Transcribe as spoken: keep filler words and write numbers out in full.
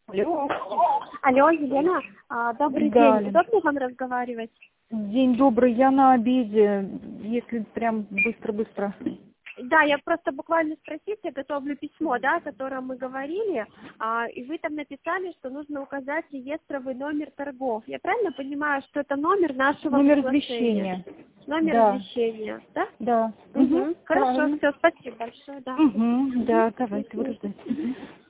Алло. Алло, Елена, а, добрый Да, день. Удобно вам разговаривать? День добрый, я на обеде, если прям быстро-быстро. Да, я просто буквально спросить, я готовлю письмо, да, о котором мы говорили, а, и вы там написали, что нужно указать реестровый номер торгов. Я правильно понимаю, что это номер нашего Номер приглашения? извещения. Номер Да. извещения, да? Да. Угу. Угу. Хорошо, все, спасибо большое, да. Угу. Да, давайте, Мгм. буду ждать. Мгм.